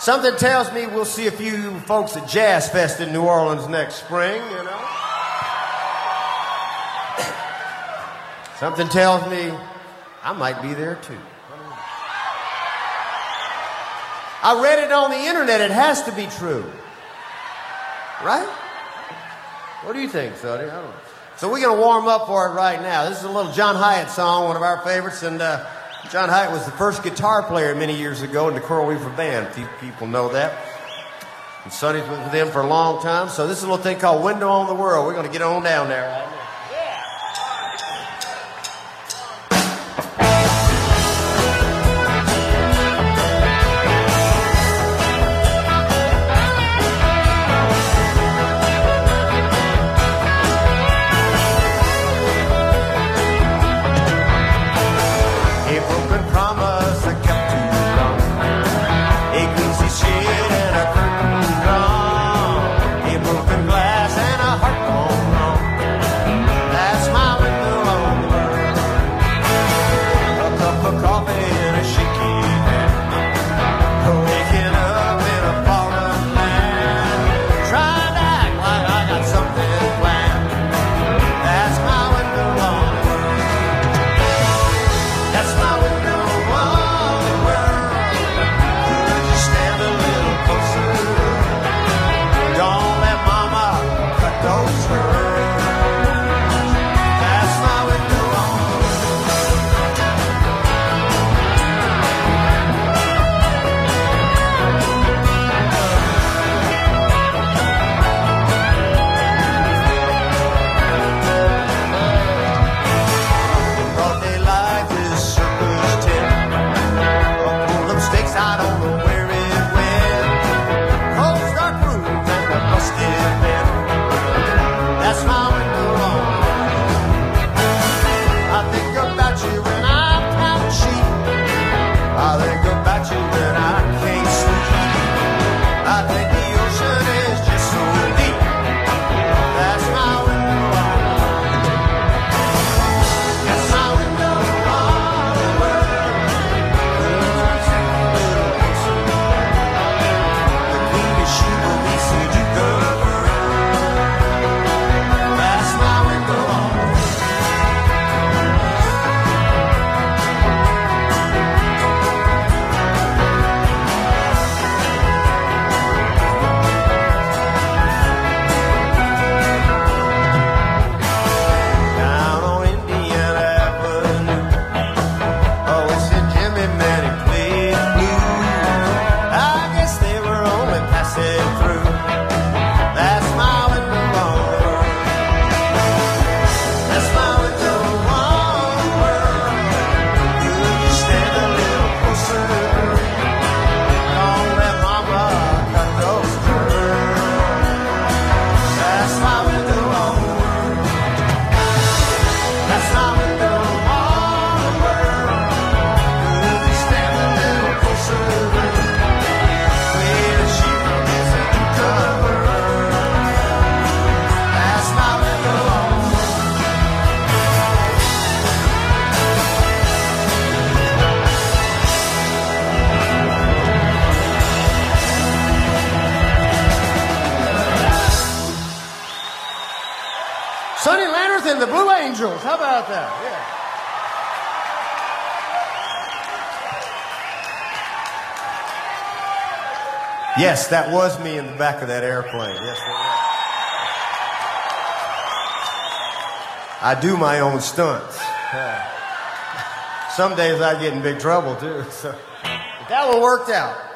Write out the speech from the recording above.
Something tells me we'll see a few folks at Jazz Fest in New Orleans next spring, you know. Something tells me I might be there too. I read it on the internet. It has to be true. Right? What do you think, Sonny? I don't know. So we're going to warm up for it right now. This is a little John Hyatt song, one of our favorites. And John Hyatt was the first guitar player many years ago in the Coral Reefer Band. Few people know that. And Sonny's been with them for a long time. So this is a little thing called Window on the World. We're going to get on down there right now. Sonny Landreth and the Blue Angels. How about that? Yeah. Yes, that was me in the back of that airplane. Yes, I do my own stunts. Some days I get in big trouble, too. So, but that one worked out.